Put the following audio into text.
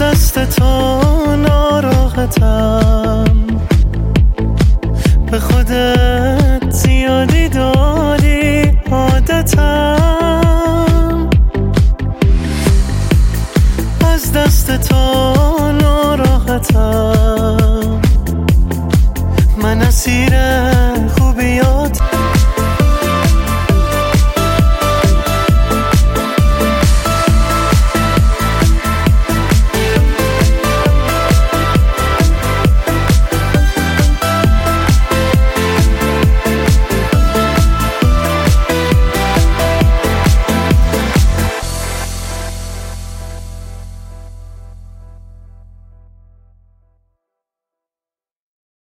دست تو ناراحتم، به خودت زیادی داری عادتم، از دست تو ناراحتم، من اسیر